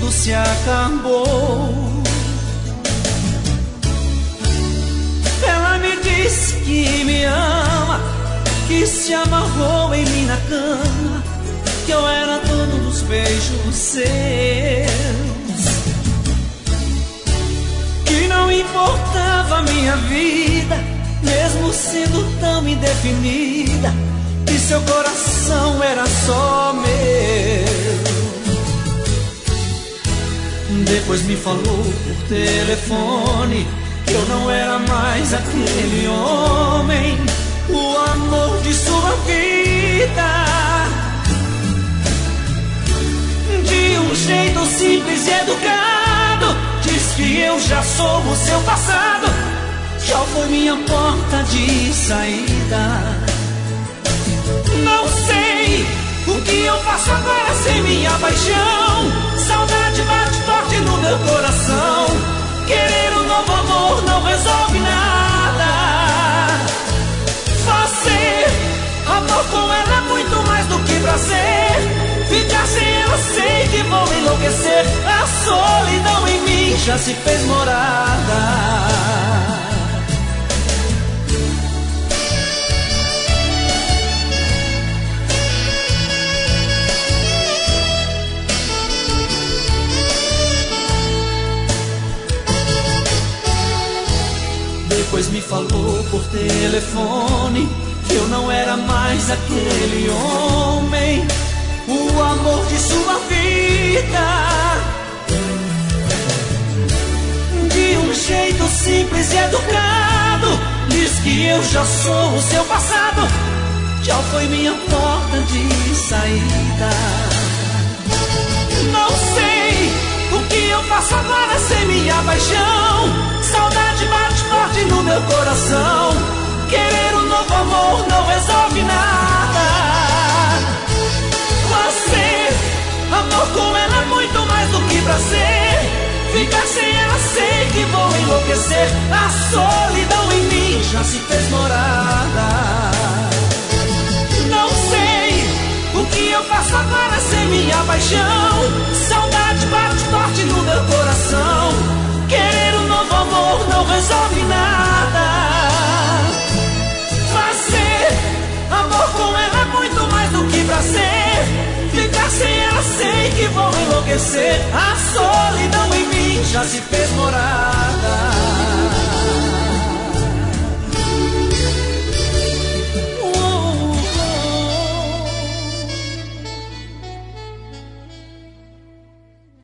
tudo se acabou. Ela me disse que me ama, que se amarrou em mim na cama, que eu era dono dos beijos seus, que não importava a minha vida, mesmo sendo tão indefinida, que seu coração era só meu. Depois me falou por telefone que eu não era mais aquele homem, o amor de sua vida. De um jeito simples e educado, diz que eu já sou o seu passado, já foi minha porta de saída. Não sei o que eu faço agora sem minha paixão. Saudade bate forte no meu coração. Querer um novo amor não resolve nada. Fazer amor com ela é muito mais do que prazer. Ficar sem ela sei que vou enlouquecer. A solidão em mim já se fez morada. Depois me falou por telefone que eu não era mais aquele homem, o amor de sua vida. De um jeito simples e educado, diz que eu já sou o seu passado, já foi minha porta de saída. Não sei o que eu faço agora sem minha paixão. Saudade bate forte no meu coração. Querer um novo amor não resolve nada. Fazer amor com ela é muito mais do que prazer. Ficar sem ela sei que vou enlouquecer. A solidão em mim já se fez morada. Não sei o que eu faço agora sem minha paixão. Saudade bate forte no meu coração. Querer um novo amor não resolve nada. Fazer amor com ela é muito mais do que prazer. Ficar sem ela sei que vou enlouquecer. A solidão em mim já se fez morada.